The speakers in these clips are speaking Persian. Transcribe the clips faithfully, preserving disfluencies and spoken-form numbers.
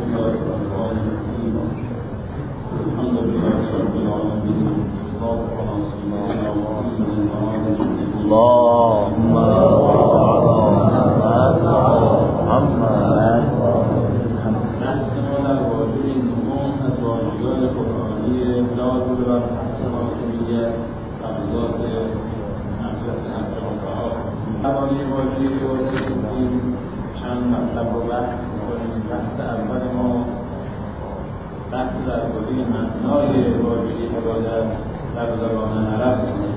الله الرحمن الرحيم الحمد لله رب العالمين والصلاة على سيدنا محمد وعلى آله اللهم محمد نحسن على الواجب النموم أزواجيات قرآنية لا تدر الحسنات باليد أعزاد مجلس الجمعة حوالی واجب واجب چند مطلب رو بحث می‌کنیم. بحث اول ما بحث درباره معنای واژه عبادت در زبان عرب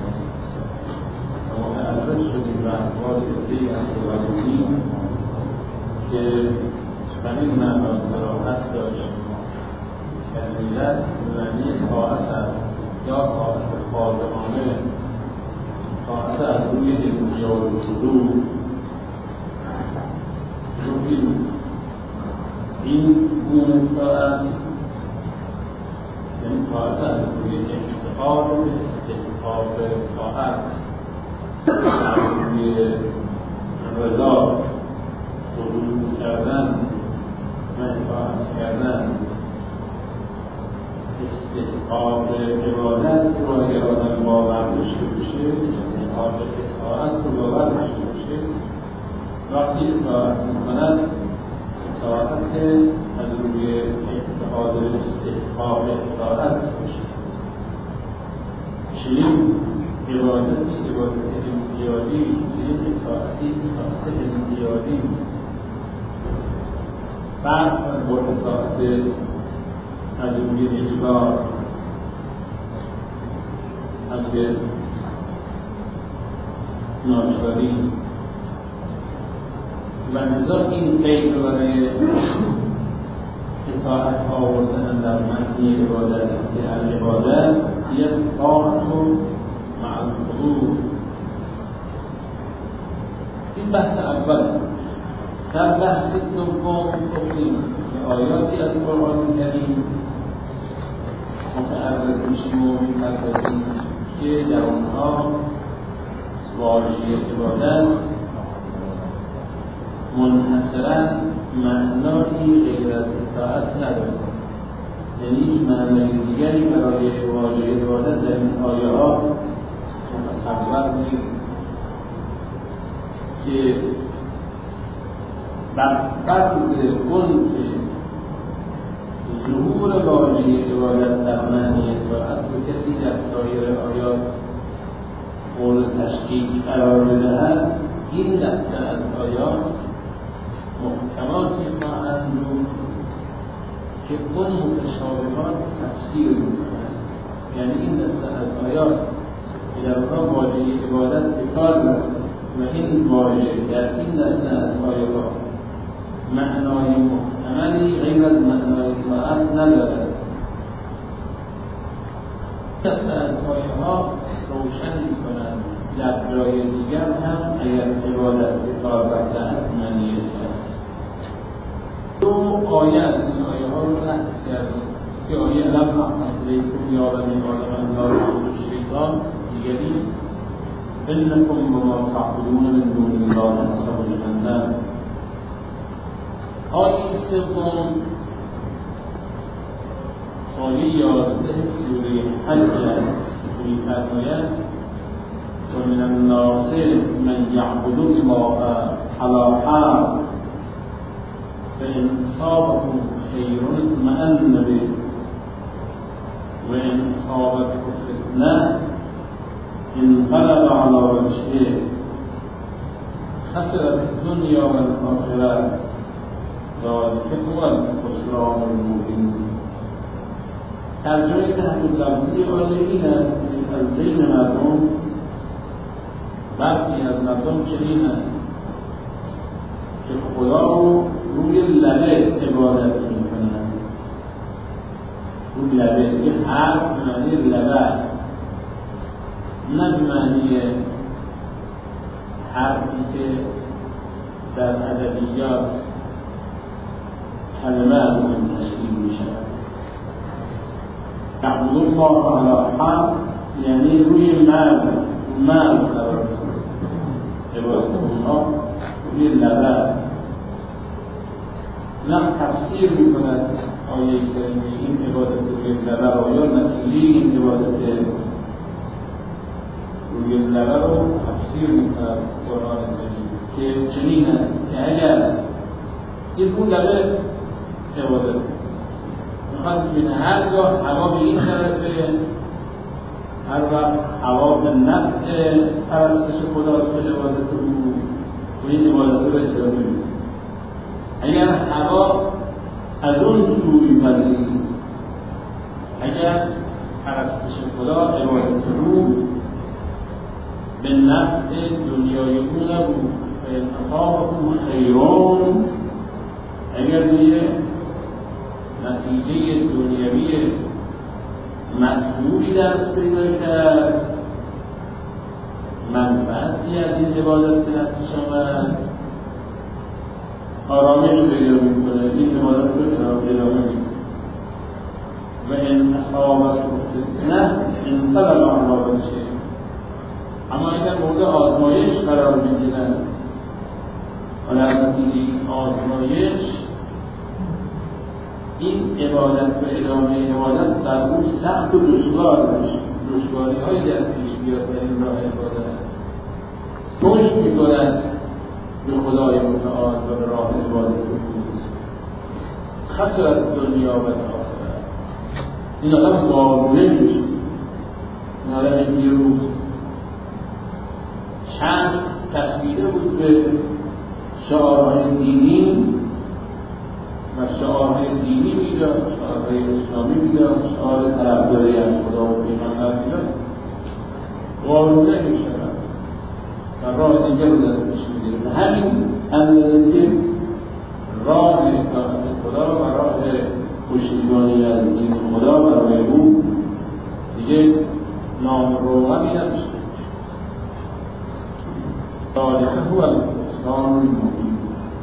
و متعرض شدیم به اقوال عده‌ای از متکلمین که به این معنا صراحت داشت که کلمت معنی طاعت است یا طاعت خاضعانه، طاعت از روی انقیاد و خضوع. این گونه طاعت یعنی طاعت از روی افتقار و استحقاق طاعت، از روی رضا خضوع کردن و اطاعت کردن، استحقاق عبادت رو اگر آدم باور داشته باشه، استحقاق اطاعت رو باور داشته باشه، وقتی اطاعت می‌کند اطاعت از روی اعتقاد و استحقاق اطاعت باشه. چنین عبادتی عبادت انقیادی است، چنین اطاعتی اطاعت انقیادی است. فرق با اطاعت از روی اجبار، از روی ناچاری و لذا این قید برای اطاعت آوردن در معنی عبادت است که العبادت هی طاعت مع الخضوع. این بحث اول. در بحث دوم گفتیم که آیاتی از قرآن کریم متعرض میشیم و می‌پردازیم که در آنها واژه عبادت منحصراً معنایی غیر از اطاعت ندارد، یعنی هیچ معنای دیگری برای واژه عبادت در این آیات متصور نیست که بر فرض اون که ظهور واژه عبادت در معنی اطاعت به کسی در سایر آیات مورد تشکیک قرار بدهد، این دسته از آیات محکماتی خواهند بود که اون متشابهات تفسیر می‌کنند. یعنی این دسته از آیات که در اونها واژه عبادت به کار می‌برد و این واژه در این دسته از آیات معنای محتملی غیر از معنای اطاعت ندارد. دسته از آیات روشن می‌کنند در جای دیگر هم اگر عبادت به کار برده است معنی اطاعت. دو آیه از این آیه ها رو بحث کردیم که آیه لم احمد لیکم یا بنی آدم لا تعبدوا الشیطان، دیگری انکم بما تعبدون من دون الله حسب جهنم. آیه سوم آیه یازده سوره حج است که می‌فرماید ومن الناس من يعبد الله على حال فإن أصابه خير اطمأن به وإن أصابته فتنة انقلب على وجهه خسر في الدنيا والآخرة ذلك هو الخسران المبين. ترجمه تحت اللفظی آیه این است که از بین مردم برخی از مردم چنین است که خدا رو روی لبه عبادت میکنند. روی لبه یه حرف معنی لبه است، نه معنی حرفی که در ادبیات کلمه از اون تشکیل میشود. یعبد الله علی حرف یعنی روی مرز مرز قرار دارد. عبادت اونها روی لبه است. نقل تفسیر میکند آیه کریمه این عبادت روی لبه رو یا نتیجه این عبادت روی لبه رو تفسیر میکند قرآن کریم که چنین است که اگر این رو لبه عبادت میخواد ببینه هرگاه هوا به این طرفه هر وقت هوا به نفع پرستش خداست به عبادت رو و این عبادت رو اجرا می‌کنه. اگر هوا از اون سوی وزید اگر پرستش خدا عبادت رو به نفع دنیای اون نبود و اصابهم خیرون اگر به نتیجه دنیوی مطلوبی دست پیدا کرد منفعتی از این عبادت به دستش آمد آرامش پیدا میکنه این عبادت رو ادامه میده و این اصابت نه انقلب آنها بشه. اما اگر مورد آزمایش قرار میگیرن و در نتیجه آزمایش این عبادت و ادامه عبادت در اون سخت و دشوار بشه دشواری هایی در پیش بیاد در این راه عبادت پشت میکند به خدای متعال و به راه عبادت خسرت دنیا و آخرت. این آدم وارونه میشه. این آدم این روز چند تصویره بود به شعارهای دینی و شعارهای دینی میداد، شعارهای اسلامی میداد، شعار طرفداری از خدا و پیغمبر میداد، وارونه میشه و راه دیگر رو در پیش میگیره. همین اندازه که راه اطاعت خدا و راه پشتیبانی از دین خدا برای او دیگه نام روغنی نداشته. ذالک هو الخسران المبین.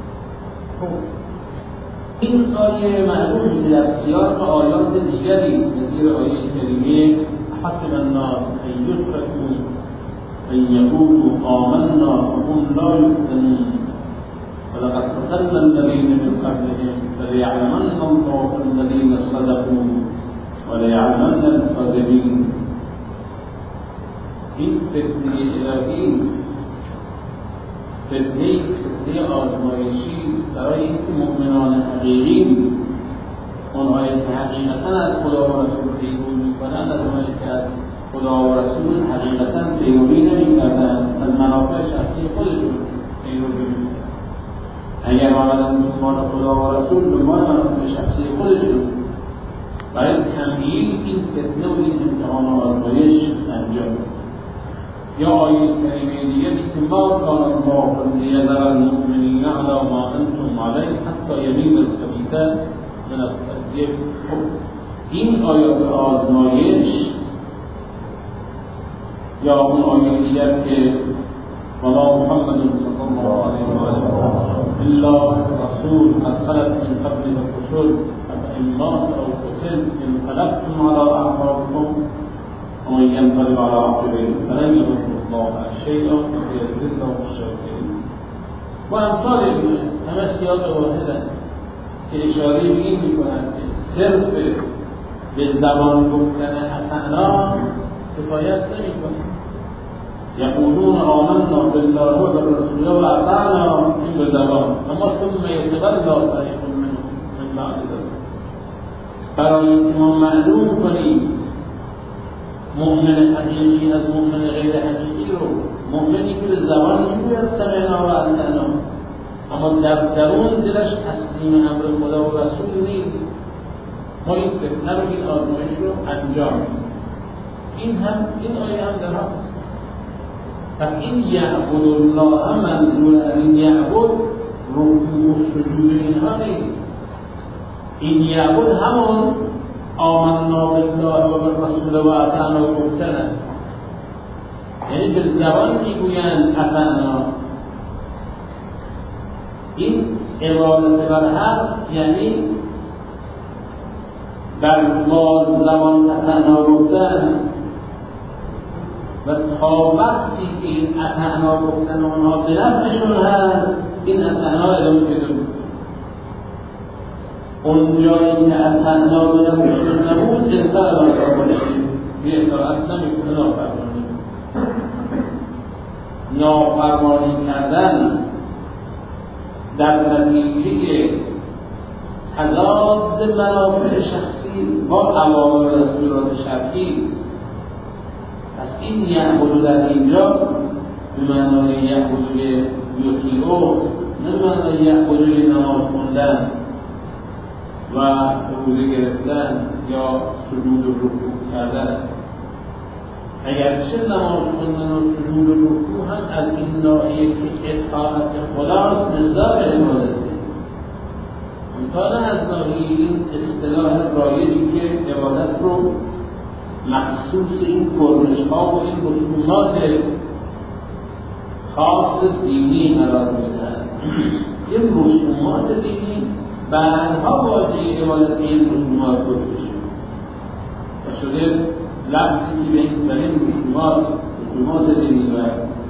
این آیه معلوم شده در سیاق آیات دیگری است نظیر آیه کریمه حسب الناس ان یترکوا ان یقولوا آمنا وهم لا یفتنون ولقد فتنا الذین من قبلهم فلیعلمن الله الذین صدقوا ولیعلمن الکاذبین. این فتنه الهی فتنه فتنه آزمایشی برای اینکه مؤمنان حقیقی اونهایی که حقیقتا از خدا و رسول پیروی میکنند از اونهایی که از خدا و رسول حقیقتا پیروی نمیکردند از منافع شخصی خودشون پیروی میکردند. اگر آمدن دنبال خدا و رسول دنبال منافع شخصی خودشون برای تمییز این فتنه و این امتحان و آزمایش انجام. یا آیه کریمه دیگه که ما کان الله لیذر المؤمنین علی ما انتم علیه حتی یمیز الخبیث من الطیب. این آیات آزمایش یا اون آیه دیگر که وما محمد صلی الله علیه و آله الا رسول قد خلت من قبله الرسل افإن مات او قتل انقلبتم علی اعقابکم ومن ينقلب على عقبيه فلن يضر الله شيئا وسيزيد له الشاكرين. و امثال همه سیاق واحد است که اشاره به این می‌کند که صرف به زبان گفتن اطعنا کفایت نمی‌کند. یقولون آمنا بالله و بالرسول و اطعنا این به زبان، اما ثم یتولی فریق منهم من بعد ذلك. برای اینکه ما معلوم کنیم مؤمن حقیقی از مؤمن غیر حقیقی رو، مؤمنی که به زبان میگوید سمعنا و اطعنا اما در درون دلش تسلیم امر خدا و رسول نیست، ما این فتنه رو این آزمایش رو انجام میدیم. این هم این آیه هم در حق است. پس این یعبد الله منظور از این یعبد رکوع و سجود اینها نیست. این یعبد همون آمنا بالله و بالرسول و اطعنا گفتن است. یعنی به زبان میگویند اطعنا. این عبادت بر حق یعنی بر ما زبان اطعنا گفتن و تا وقتی که این اطعنا گفتن اونها به نفعشون هست این اطعنا ادامه پیدا می‌کنه. اون جایی که از تنها به نفسشون نبود انتر را باشید یه اطاعت نمیکنه نافرمانی نافرمانی کردن در نتیجه تضاد منافع شخصی با اوامر و دستورات شرعی. پس این یعبدو در اینجا به معنای یعبدوی یطیعو نه به معنای یعبدوی نماز خوندن و روزه گرفتن یا سجود و رکوع کردن. اگرچه نماز خوندن و سجود و رکوع هم از این ناحیه که اطاعت خداست مصداق عبادته، امکان از ناحیه این اصطلاح رایجی که عبادت رو مخصوص این کرنش‌ها و این رسومات خاص دینی قرار میدن. این رسومات دینی بعدها واجه عبادت این رسومات گفته شد و شده لفظی که به این در این رسومات رسومات دینی و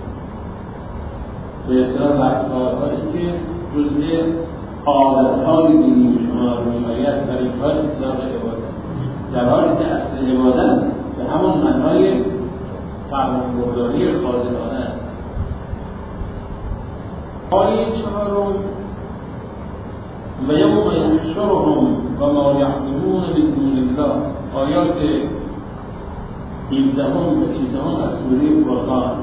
به اصطلاح رفتارهایی که جزء عادتهای دینی شما رو می‌آید در این کار اطلاق عبادت، در حالی که اصل عبادت به همون معنای فرمانبرداری خالقانه است. آیه چهارم و یوم یحشرهم و ما یعبدون من دون الله، آیات هفدهم و هجدهم از سوره فرقان.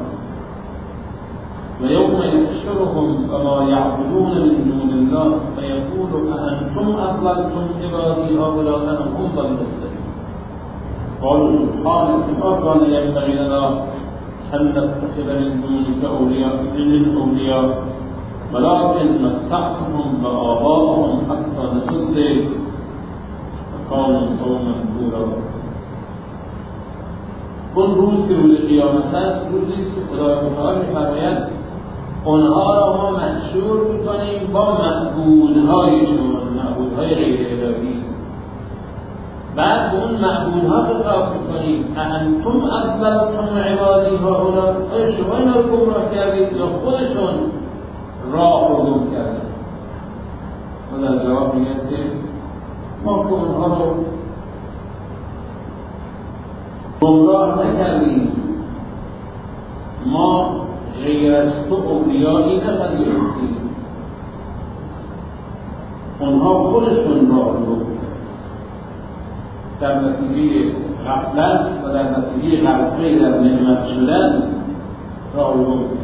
و یوم یحشرهم و ما یعبدون من دون الله فیقول اانتم اضللتم عبادی هؤلاء ام هم ضلوا السبیل قالوا سبحانك ما كان ينبغي لنا ان نتخذ من دونك اولياء من اولياء ولكن متعتهم وآباءهم حتى نسوا الذكر وكانوا قوما بورا. اون روز که روز قیامت است، روزی است که خدای متعال می‌فرماید اونها را ما محشور می‌کنیم با معبودهایشون، معبودهای غیر الهی. بعد به اون معبودها خطاب می‌کنیم اانتم اضللتم عبادی هؤلاء، آیا شما اینا رو گمراه کردید یا خودشون راه رو گم کردن؟ و در جواب میگن که ما که اونها رو گمراه نکردیم، ما غیر از تو اولیایی نپذیرفتیم، اونها خودشون راه رو گم کردن. در نتیجه غفلت و در نتیجه غرقه در نعمت شدن راه رو گم کردن.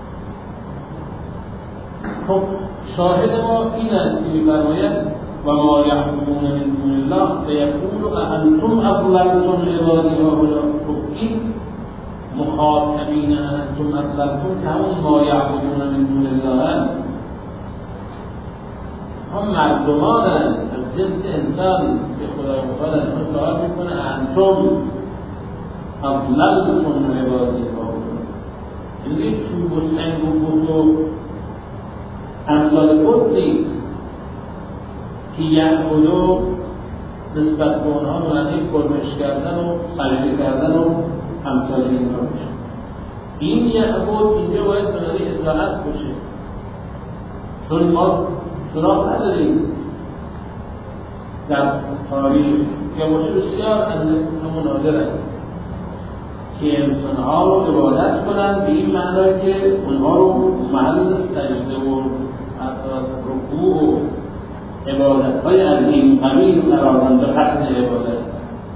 خب شاهد ما این است که می‌فرماید و ما یعبدون من دون الله فیقول اانتم اضللتم عبادی هؤلاء. خب این مخاطبین انتم اضللتم که همون ما یعبدون من دون الله است، هم مردمانند از جنس انسان که خدای متعال از ما سوال میکنه انتم اضللتم عبادی هؤلاء. یعنی چوب و سنگ و بت و امثال بت نیست که یعبدو نسبت به اونها معنی کرمش کردن و سجده کردن و امثال اینها باشه. این یعبد اینجا باید به معنی اطاعت باشه، چون ما سراغ نداریم در تاریخ که باشه بسیار نادر است که انسانها رو عبادت کنند به این معنی که اونها رو محل سجده و رکوع و عبادت های از این قبیل قرارند به قصد عبادت.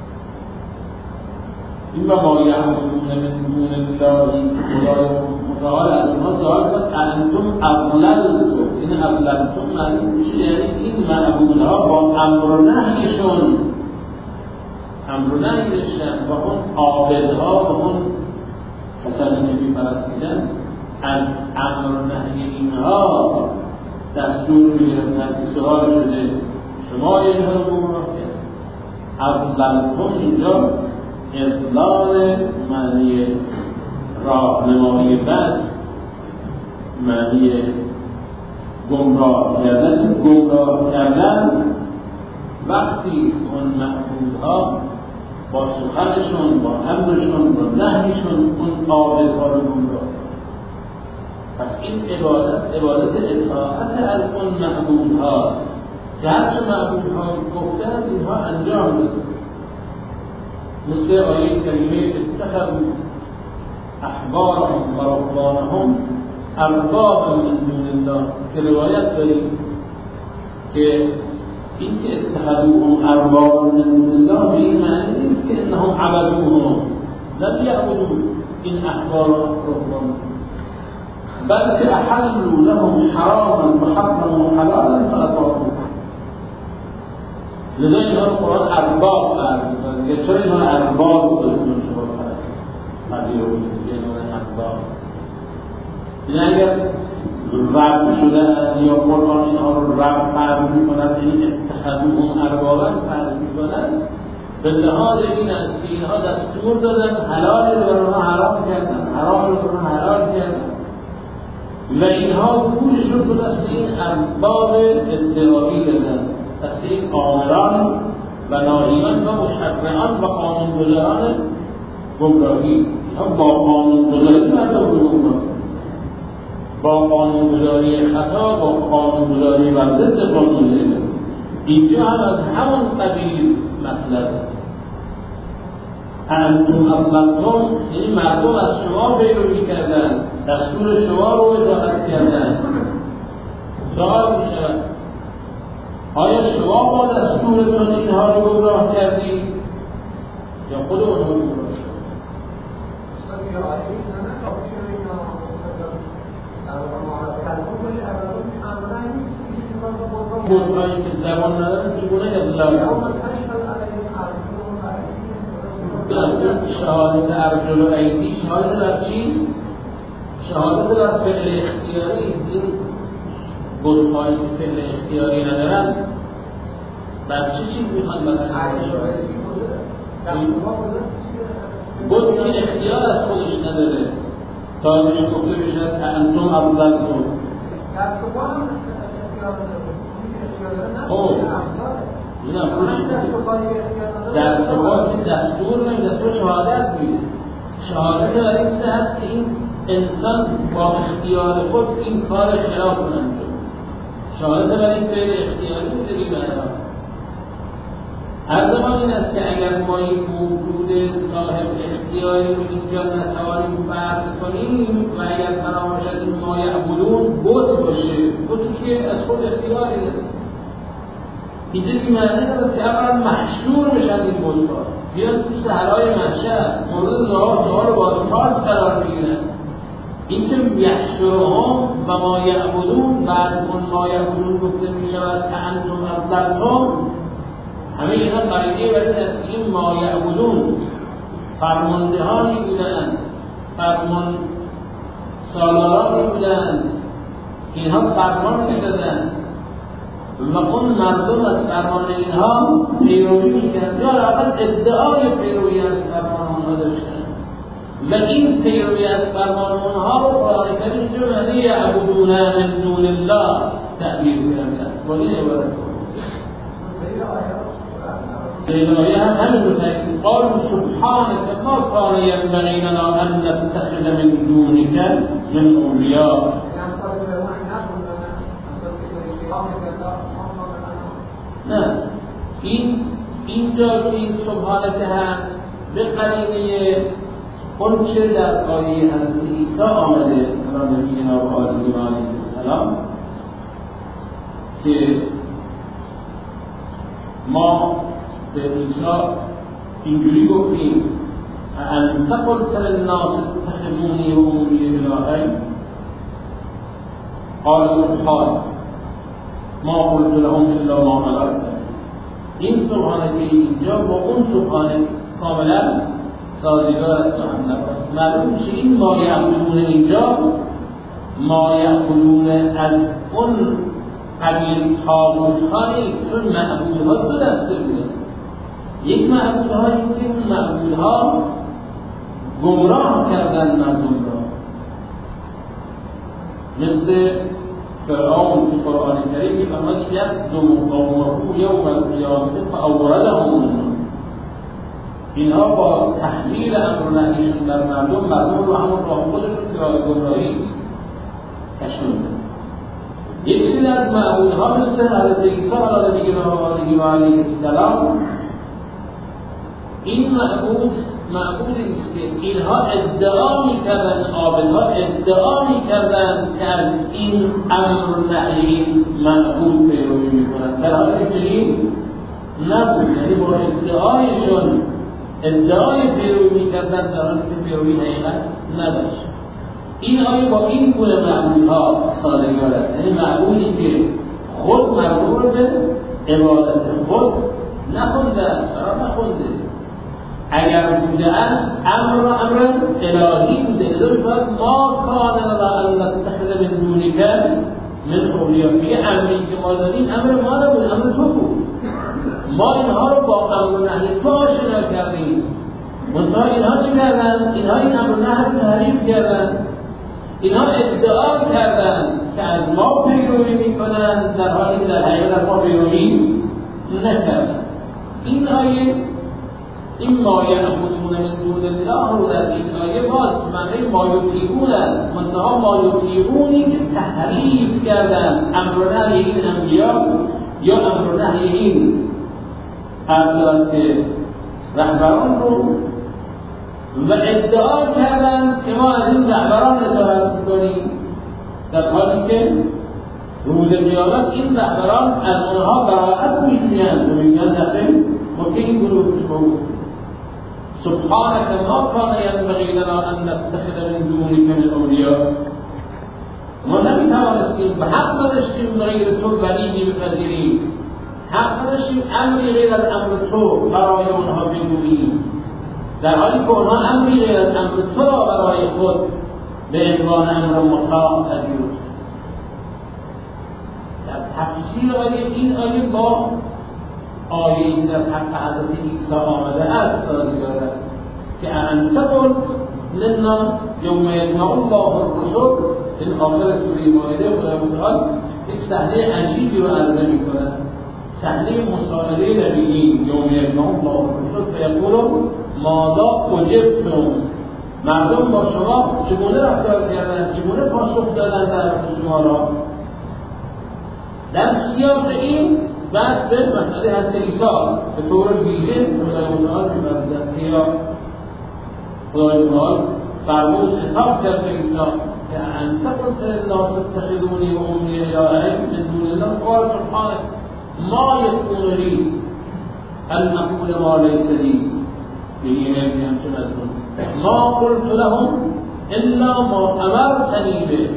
این و ما یعبدون من دون الله خدای متعال از اونها سوال کرد انتم اضللتم. این اضللتم معلوم میشه یعنی این معبودها با امر و نهیشون امر و نهی داشتن و اون عابدها و اون کسانی که می‌پرستیدن از امر و نهی اینها دستور می‌گرفتن که سوال شده شما اینها رو گمراه کرد. اضللتم اینجا اضلال معنی راهنمایی بد، معنی گمراه کردن. گمراه کردن وقتی اون معبودها با سخنشون، با امرشون، با نهیشون اون عابدها رو گمراه. پس این عبادت عبادت اطاعت از اون معبود هاست که هرچه معبودها گفتند اینها انجام دادند. مثل آیه کریمه اتخذوا احبارهم و رهبانهم اربابا من دون الله که روایت داریم که این که اتخذوهم اربابا من دون الله به این معنی نیست که انهم عبدوهم، لم یعبدوا این احبار و رهبان، بلکه احلوا لهم حراما وحرموا حلالا فاطاعوه. لذا اینها رو قرآن ارباب فرمود. یا چرا اینها ارباب داریم شما فرست مدیر رو بودید اینها ارباب، این اگر رب شدن یا قرآن اینها رو رب فرمود می‌کند، این اتخذوهم اربابا فرمود می‌کند، به لحاظ این است که اینها دستور دادن حلال رو بر اونها حرام کردن، حرام رو بر اونها حلال کردن و اینها گوششون رو دست این ارباب ادعایی دادن، دست این آمران و ناهیان و مشرعان و قانونگذاران گمراهی. اینها با قانونگذاری مردم رو گمراه، با قانونگذاری خطا، با قانونگذاری و ضد قانون. اینجا هم از همون قبیل مطلب است. انتم اطلقتم، یعنی مردم از شما پیروی کردن، دستور شما رو اجابت کردن. سوال میشود آیا شما با دستورتون اینها رو گمراه کردید یا خود اونها رو گمراه شد؟ بودهایی که زبان ندارن چگونه ادلال شهادت ارجل و ایدی شهادت بر چیست؟ شهادت بر فعل اختیاری. این بودهایی که فعل اختیاری ندارن بر چه چیز میخوان بدن بود که اختیار از خودش نداره تا بهش گفته بشد انتم اضللتم. اوه نه دستور که دستور نه دستور شهادت میده. شهادت برای این هست که این انسان با اختیار خود این کار خلاف انجام. شهادت برای این فعل اختیاری میده برای هر زمان این است که اگر ما این موجود صاحب اختیاری رو اینجا نتوانیم فرض کنیم و اگر فراموشد این ما یعبدون بود باشه، بودی که از خود اختیاری داره. اینجا که معنی دارد که اولا محشور بشن این بودها، بیان تو صحرای محشر مورد سؤال بازخواست قرار میگیرن. این که یحشرهم و ما یعبدون، بعد اون ما یعبدون گفته میشود که انتم اضللتم، همه اینا قریبه برای است که این ما یعبدون فرماندهانی بودند، فرمان سالارانی بودند که اینها فرمان میدادند و اون مردم از فرمان اینها پیروی میکردند یا اول ادعای پیروی از فرمان اونها داشتند و این پیروی از فرمان اونها رو قرآن کریم جو معنی یعبدون من دون الله تعبیر کرده است. ولی عبارت این آیه هم همین رو تأکید قالوا سبحانك ما كان ينبغي لنا أن نتخذ من دونك من أولياء. نه این اینجا که این سبحانك هست به قرینه اون چه در آیه حضرت عیسی آمده برای نبینا و آدم علیه السلام که ما به عیسی اینجوری گفتیم انت قلت للناس اتخذوني و امی الهین قال سبحانك ما قلت لهم الا ما امرت. این سبحانه که اینجا با اون سبحانه کاملا سازگار است و هم نفس. معلوم میشه این ما یعبدون اینجا ما یعبدون از اون قبیل طاغوت‌ها نیست، چون معبودها دو دسته بودن. یک معبودهایی که اون معبودها گمراه کردن مردم را، مثل فرعون که قرآن کریم می‌فرماید یبدو قومه یوم القیامة فأوردهم. اینها با تحلیل امر و نهیشون در مردم مردم رو همون راه خودشون که راه گمراهی کشوندن. یک سری از معبودها مثل حضرت عیسی علیه و علیه السلام، این معبود معبودی است که اینها ادعا می‌کردند، عابدها ادعا می‌کردند که از این امر نهی معبود پیروی می‌کنند، در حالی که چنین نبود. یعنی با ادعایشون ادعای پیروی می‌کردند در حالی که پیروی حقیقت نداشت. این آیه با این گونه معبودها سازگار است، یعنی معبودی که خود مردم رو به عبادت خود نخونده است، قرار نخونده. اگر بوده است امر و امر الهی بوده، نداری باید ما کانه را ان نتخذ من دونک من اولیاء، میگه امری که ما داریم امر ما نبود، امر تو بود. ما اینها رو با امر و نهی تو آشنا کردیم، منتها اینها چه کردن؟ اینها این امر و نهی رو تحریف کردن، اینها ادعا کردن که از ما پیروی میکنن در حالی که در حقیقت ما پیروی نکردن. این آیه این ما یعبدون من دون الله رو در این آیه باز معنی ما یطیعون است، منتها ما یطیعونی که تحریف کردن امر و نهی این انبیا یا امر و نهی این افراد که رهبران رو، و ادعا کردن که ما از این رهبران اطاعت می‌کنیم، در حالی که روز قیامت این رهبران از اونها براءت می‌جویند و میگن نخیر ما که این گروه بود سبحانك ما كان ينبغي لنا ان نتخذ من دونك من اولیاء، ما نمی‌توانستیم به حق نداشتیم غیر تو ولی بپذیریم، حق نداشتیم امری غیر از امر تو برای اونها بگوییم، در حالی که اونها امری غیر از امر تو را برای خود به عنوان امر مطاع پذیرفت. در تفسیر آیه این آیه با آیه در حق حضرت عیسی آمده است سازگار است که انت قلت للناس یوم یجمع الله الرسل. این آخر سوره مائده خداوند یک صحنه عجیبی رو عرضه می‌کند، صحنه مصالحه نبیین. یوم یجمع الله الرسل فیقول ماذا اجبتم، مردم با شما چگونه رفتار کردند، چگونه پاسخ دادند در شما را. در سیاق این بعد به مسئله حضرت عیسی به طور ویژه خدای متعال می‌فرماید که خدای متعال فرمود خطاب کرد به عیسی که انت قلت للناس اتخذونی و امی الهین من دون الله قال سبحانك ما یکون لی ان اقول ما لیس لی به ایمان همچون از اون ما قلت لهم الا ما امرتنی به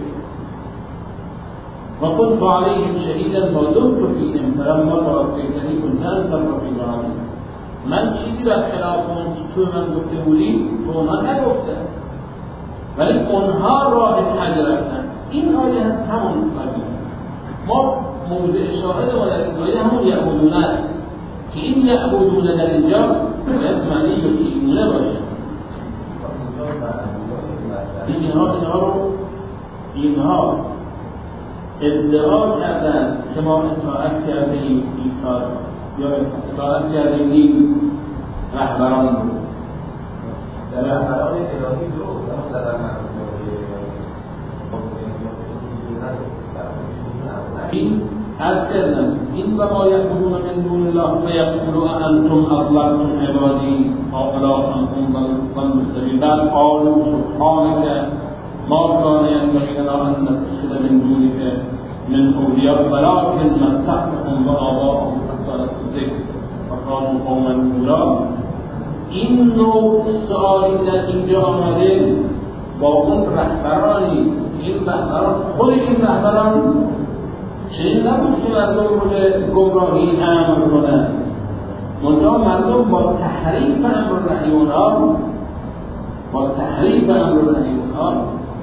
وكنت عليهم شهيدا ما دمت فيهم فلما توفيتني كنت انت الرقيب العليم. من چیزی را خلاف اون تو من گفته بودی تو اونها نگفته، ولی اونها راه حج رفتن. این آیه هست همون آیه است. ما موضع شاهد ما در این آیه همون یعبدون است که این یعبدون در اینجا باید معنی یطیعون باشه. اینها اینها رو اینها ادعا کردن که ما اطاعت کرده ایم عیسی یا اطاعت کرده ایم رهبران رو. در رهبران الهی درست در این از کردن این و ما یعبدون من دون الله و یقولون انتم اضللتم عبادی هؤلاء انتم ضلوا السبیل بل قالوا سبحانك ما كان ينبغي لنا ان نتخذ من دونك من اولیاء ولكن متعتهم وآباءهم حتى نسوا الذکر وكانوا قوما بورا. این نوع سوالی در اینجا آمده با اون رهبرانی، این رهبران خود این رهبران چنین نبود که مردم رو به گمراهی امر کنند، منتها مردم با تحریف امر نهی اونها با تحریف امر نهی اونها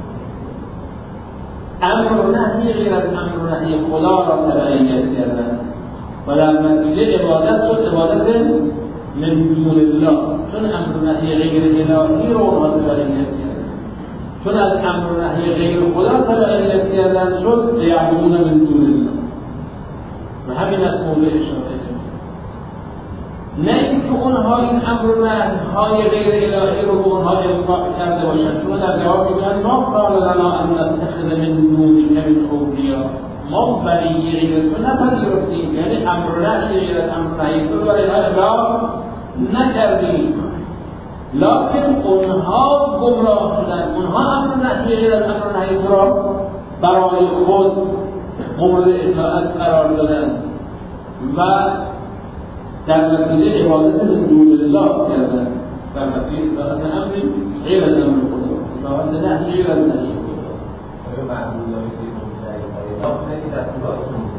امر و نهی غیر از امر و نهی خدا را تبعیت کردن و در نتیجه عبادت شد عبادت من دون الله، چون امر و نهی غیر الهی رو اونها تبعیت کردن، چون از امر و نهی غیر خدا تبعیت کردن شد یعبدون من دون الله. و همین از موضع شاهده، نه اینکه اونها این امر و نهی‌های غیر الهی رو به اونها القا کرده باشند، چون در جواب میگن ما قال لنا ان نتخذ من دونک من اولیاء، ما ولی غیرت رو نپذیرفتیم، یعنی امر نهی غیرت امر نهی تو داره اعلام نکردیم، لکن اونها گمراه شدن، اونها امر نهی غیرت امر نهی تو را برای خود مورد اطاعت قرار دادن و در نتیجه عبادت من دون الله کردن، در نتیجه اطاعت امر غیر از امر خدا، اطاعت نهی غیر از نهی خدا. آیا معبود هایی که مجتهد های نه که در طولاتون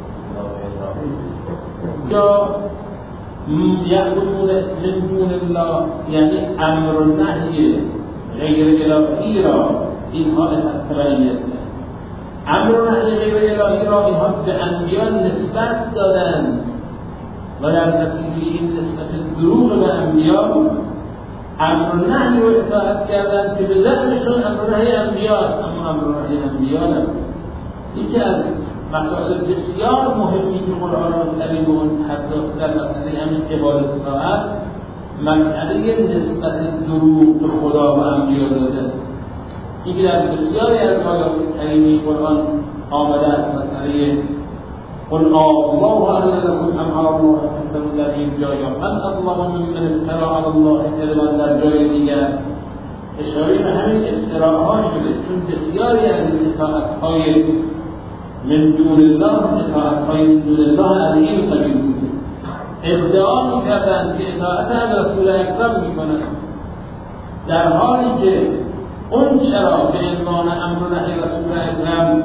یا یعبدون من دون الله، یعنی امر و نهی غیر الهی را اینها تبعیت کرد. امر و نهی غیر الهی را اینها به انبیا نسبت دادند و در نتیجه این نسبت دروغ به انبیا امر و نهی رو اطاعت کردند که به ذهنشون امر و نهی انبیاست، اما امر و نهی انبیا نبود. یکی از مسائل بسیار مهمی که قرآن کریم به اون پرداخت در مسئله همین عبادت اطاعت، مسئله نسبت دروغ به خدا و انبیا داده. این که در بسیاری از آیات کریمه قرآن آمده است، مسئله قل الله اعلم لكم ام على الله تفترون در این جا، یا من الله ممن افترى على الله کذبا در جای دیگر اشاره به همین افتراها شده، چون بسیاری از این اطاعت‌های من دون الله اطاعت‌های من دون الله از این قبیل بوده. ادعا می‌کردند که اطاعت از رسول اکرم می‌کنند، در حالی که اون چرا به عنوان امر و نهی رسول اکرم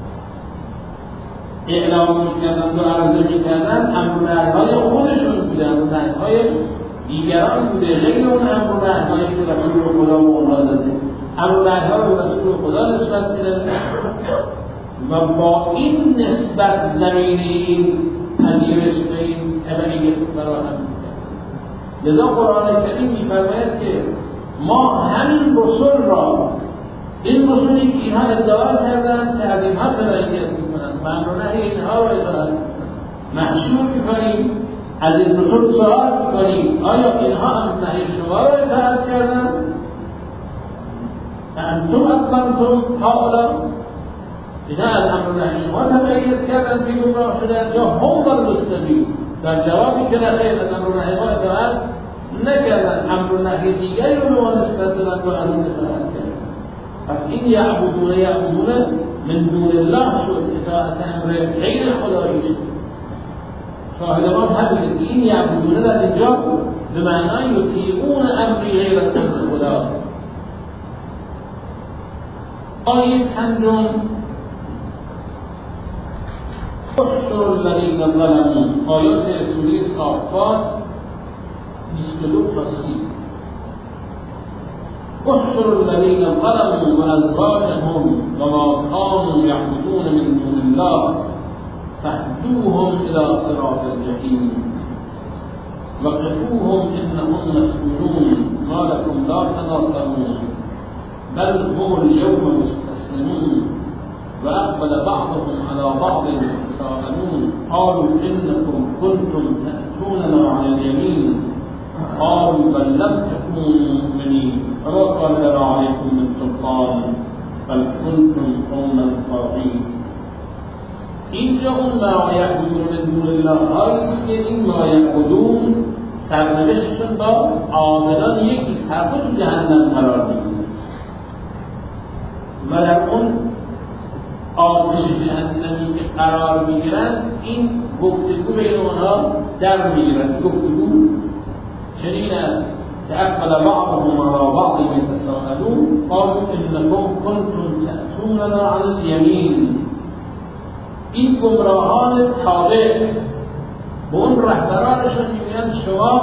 اعلام می‌کردند و عرضه می‌کردند، امر و نهی‌های خودشون بوده، امر و نهی‌های دیگران بوده، غیر اون امر و نهی‌هایی که رسول خدا به اونها داده. امر و نهی‌ها رو رسول خدا نسبت می‌دادند و با این نسبت زمینه این پذیرش به این تبعیت فراهم می‌کرد. لذا قرآن کریم می‌فرماید که ما همین رسول را، این رسولی که اینها ادعا کردند که از اینها تبعیت می‌کنند و امر و نهی اینها را اطاعت می‌کنند، محشور می‌کنیم، از این رسول سوال می‌کنیم آیا اینها امر و نهی شما را اطاعت کردند؟ انتم اطلقتم هؤلاء، اینها از امر و نهی شما تبعیت کردند که گمراه شدند، یا هم بر مستقیم در جوابی که نخیر از امر و نهی ما اطاعت نکردند، امر و نهی دیگری رو به ما نسبت دادند و از اون اطاعت کردند. پس این یعبدون یعبدون من دون الله شد، اطاعت امر غیر خدایی شد. شاهد ما همینه که این یعبدون در اینجا به معنای یطیعون امری غیر از امر خداست. آیه پنجم احشر الذین ظلموا، آیات سوره صافات بیست و دو تا سی. احشر الذین ظلموا وازواجهم وما كانوا یعبدون من دون الله فاهدوهم الى صراط الجحیم وقفوهم انهم مسئولون ما لكم لا تناصرون بل هم اليوم مستسلمون وأقبل بعضهم على بعض يتساءلون قالوا إنكم كنتم تأتوننا عن اليمين قالوا بل لم تكونوا مؤمنين فما كان لنا عليكم من سلطان بل كنتم قوما طاغين. اینجا اون ما یعبدون من دون الله هاییست که این ما یعبدون سرنوشتشون با عاملان یکی هر دو تو جهنم قرار میگیره و در اون آتش جهنمی که قرار میگیرن این گفتگو بین اونها در میگیرن. گفتگو چنین است که اقبل بعضهم على بعض یتساءلون قالوا انکم کنتم تأتوننا عن الیمین. این گمراهان تابع به اون رهبرانشون میگن شما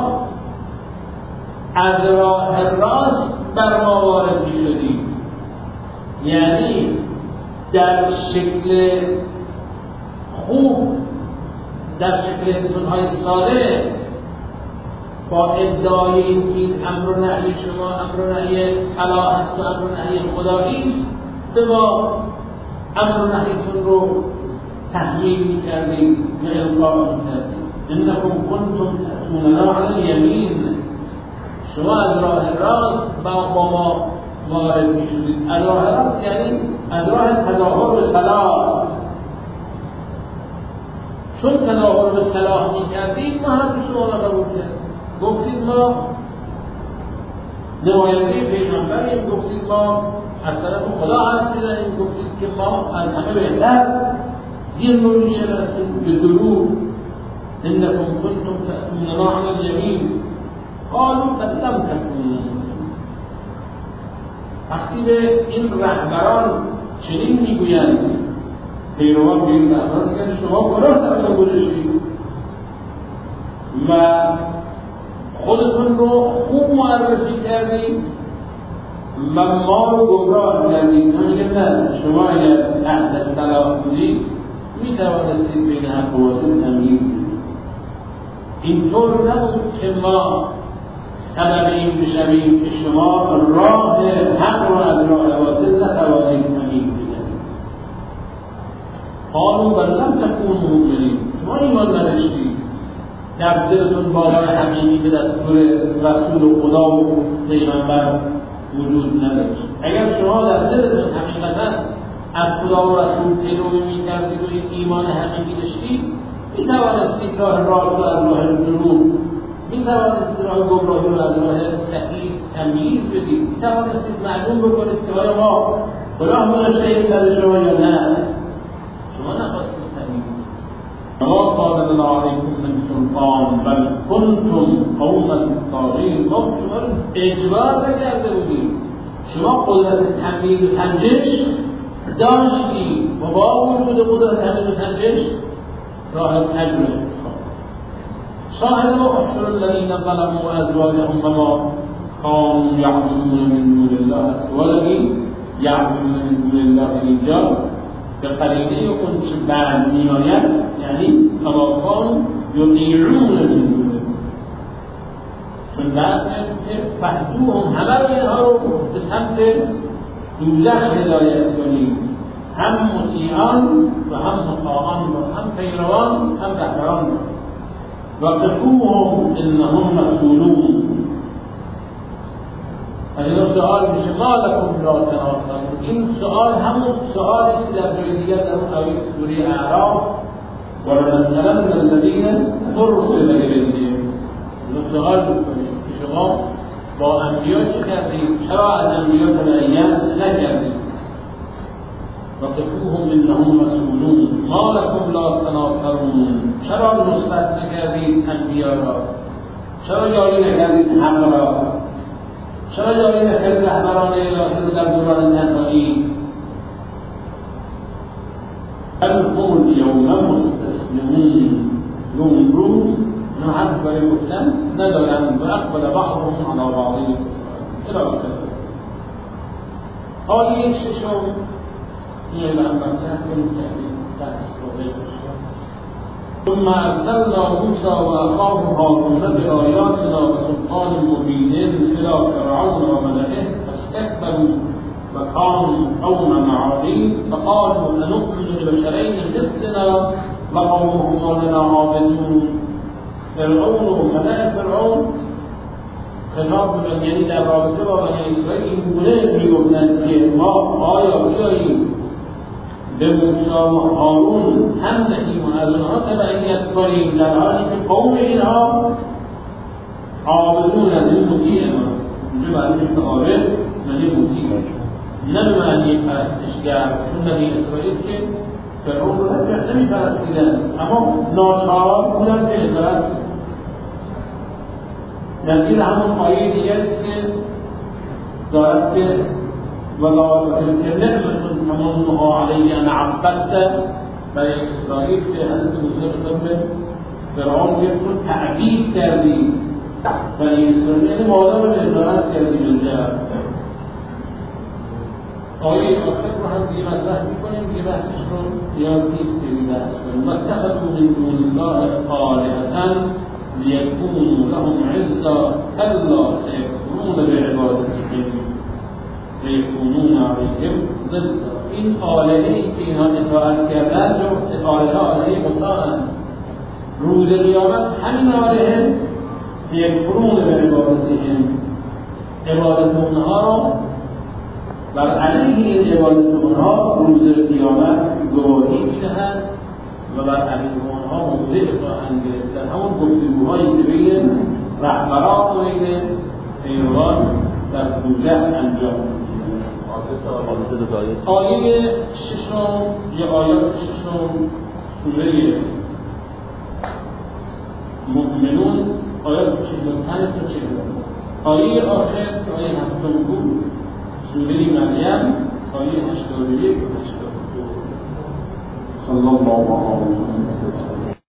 از راه راست بر ما وارد میشدید، یعنی در شکل خوب، در شکل انسان‌های ساده، با ادعای این امر و نهی شما امر و نهی صلاح است و امر و نهی خدایی است، به ما امر و نهیتون رو تحمیل می‌کردیم و القا می‌کردیم. انکم کنتم تأتوننا علی الیمین، شما از راه راست با ما وارد می‌شدید. از راه راست یعنی از راه تظاهر به صلاح، چون تظاهر به صلاح می‌کردید ما هم شما را قبول کردیم. گفتید ما نماینده پیغمبریم، گفتید ما از طرف خدا حرف می‌زنیم، گفتید که ما از همه بهتر دین رو می‌شناسیم. به دروغ انکم کنتم تأتوننا علی الیمین قالوا قد لم تکونوا. وقتی به این رهبران چنین میگویند، پیروان به این رهبران میگن شما گناه در گذاشتید و خودتون رو خوب معرفی کردید و ما رو گمراه کردید. هم میگن نه، شما اگر اهل صلاح بودید میتوانستید بین حق و باطل تمییز بدید. اینطور نبود که ما سبب این بشویم که شما راه حق رو از راه باطل نتوانید تمییز بدید. قالوا بل لم تکونوا مؤمنین، شما ایمان نداشتید، در دلتون بالای حقیقی به دستور رسول خدا و پیغمبر وجود نداشت. اگر شما در دلتون حقیقتا از خدا و رسول پیروی می‌کردید و این ایمان حقیقی داشتید، می‌توانستید راه راست رو از راه دروغ، می‌توانستید راه گمراهی رو از راه صحیح تمییز بدید، می‌توانستید معلوم بکنید که آیا ما گناه گذاشته‌ایم سر شما یا نه. شما نخواستید تمییز. ما كان لنا عليكم من سلطان بل كنتم قوما طاغين. ما شما رو اجبار نکرده بودیم، شما قدرت تمییز و سنجش داشتید و با وجود قدرت تمییز و سنجش راه تجربه شاهد ما احشر الذين ظلموا ازواجهم وما كانوا يعبدون من دون الله ولكن يعبدون من دون الله ایجاب به قرینه اون چه بعد میآید، یعنی وما كانوا يطيعون من دون الله. چون بعد که فهدوهم همه رو اینها رو به سمت دوزخ هدایت کنید، هم مطیعان و هم مطاعان و هم پیروان هم رهبران. وقفوهم انهم مسئولون. از این سؤال میشه ما لکم لا تناصرون. این سؤال همون سؤالی که در جای دیگر در اون آیه سوره اعراف ولنسألن الذین ارسل الیهم، این سؤال بکنید که شما با انبیا چه کردید؟ چرا از انبیا تبعیت نکردید؟ وقفوهم انهم مسئولون ما لکم لا تناصرون. چرا نصرت نکردید انبیا را؟ چرا جاری نکردید حق را؟ چرا جاری نکردید رهبران الهی رو در دوران تنهایی؟ بل هم اليوم مستسلمون. امروز نه حق برای گفتن ندارند و اقبل بعضهم علی بعض الی آیه ششم این هم مطرح کنیم که بحث رو بگذاریم. ثم ارسلنا موسی و اخاه هارون بآیاتنا و سلطان مبین الی فرعون و ملئه فاستكبروا وكانوا قوما عادین فقالوا انؤمن لبشرین مثلنا وقومهما لنا عابدون. فرعون و ملئ فرعون خطاب می‌کنند، یعنی در رابطه با بنی اسرائیل این گونه می‌گفتند که ما آیا بیاییم به موسی و هارون هم نهیم و از اونها تبعیت کنیم در حالی که قوم اینها عابدون، از این مطیع ماست. اینجا معنی که عابد معنی مطیع، نه به معنی پرستشگر. چون بنی اسرائیل که فرعون رو هم نمی پرستیدن اما ناچار بودن که اطاعت کنند. نظیر همون آیه دیگر است که دارد که وَلَا نِعْمَةٌ تَمُنُّهَا عَلَيَّ أَنْ عَبَّدْتَ برای اسرائیل که حضرت موسی به فرعون میگه تو تعبید کردی بنی اسرائیل، یعنی مادر رو اطاعت کردی. اینجا آیه آخر رو هم دیگه مطرح میکنیم، دیگه بحثش رو یاد نیست که دیگه بحث کنیم. وَاتَّخَذُوا مِن دُونِ اللَّهِ آلِهَةً لِيَكُونُوا لَهُمْ عِزًّا كَلَّا سَيَكْفُرُونَ بِعِبَادَتِهِمْ وَيَكُونُونَ عَلَيْهِمْ ضِدًّا. این آلهه‌ای که اینها اطاعت کردن جو آلهه آلهه مطاعن، روز قیامت همین آلهه سیکفرون به عبادتهم، عبادت اونها رو بر علیه این عبادت اونها روز قیامت گواهی میدهند و بر علیه آنها موضع خواهند گرفت در همون گفتگوهایی که بین رهبران و بین پیروان در دوزخ انجام می‌گیرد. آیه ششم یا آیات ششم سوره مؤمنون آیات چهل و پنج تا چهل و نه. آیه آخر که آیه هفتم بود سوره مریم آیه هشتاد و یک و هشتاد و دو. صلی الله علیه و سلم.